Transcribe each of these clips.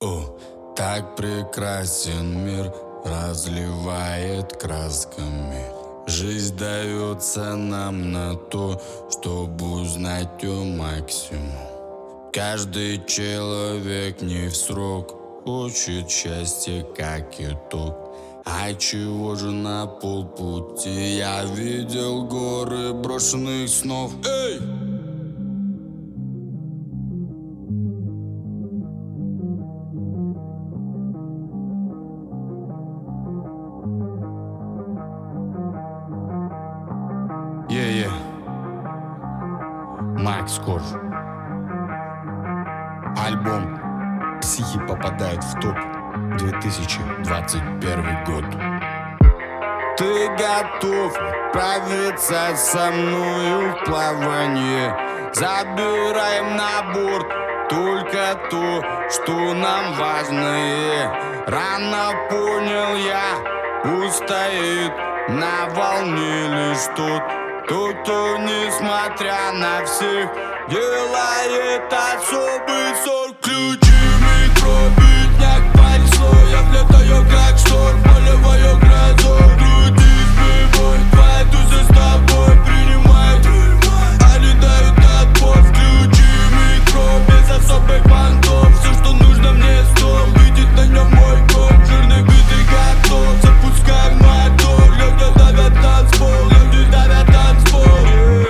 О, так прекрасен мир, разливает красками. Жизнь дается нам на то, чтобы узнать ее максимум. Каждый человек не в срок хочет счастья как итог. А чего же на полпути я видел горы брошенных снов? Эй! Макс Корж. Альбом «Психи» попадает в топ 2021 год. Ты готов отправиться со мною в плавание? Забираем на борт только то, что нам важно. Рано понял я, устоит на волне лишь тот, кто, несмотря на всех, делает особый сорт. Ключами пробитняк пальцо, я влетаю как шторм, полевая гроза. Груди сбивают, твои тузы с тобой принимают, они дают отпор. Ключами без особых понтов, все, что нужно мне стол, видит на нем мой код. Жирный бит и готов, запускай мотор. Люди давят танцпол, люди давят танцпол.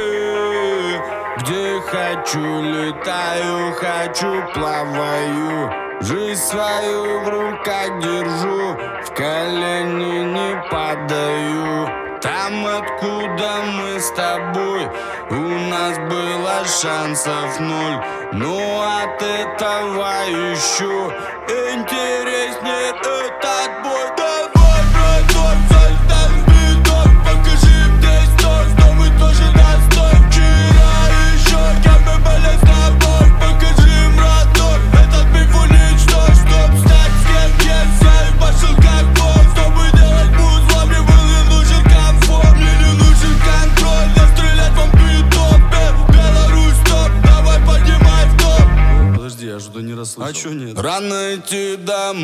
Где хочу летаю, хочу плаваю. Жизнь свою в руках держу, в колени не падаю. Там, откуда мы с тобой, у нас было шансов ноль. Но от этого еще интереснее этот бой. Давай, браток, залетаем в биток, покажи где стой, что мы тоже достоин. Вчера еще кем мы были с тобой, покажи им, родной, этот миф уничтожь, чтоб стать с кем есть. Я и пошел как бог, чтобы делать музло, мне был не нужен комфорт, мне не нужен контроль, я стрелять вам биток. Беларусь топ, давай поднимай в топ. Подожди, я что-то не расслышал. А чё нет? Рано идти домой,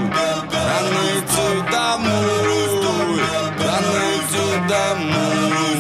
рано идти домой, рано идти домой.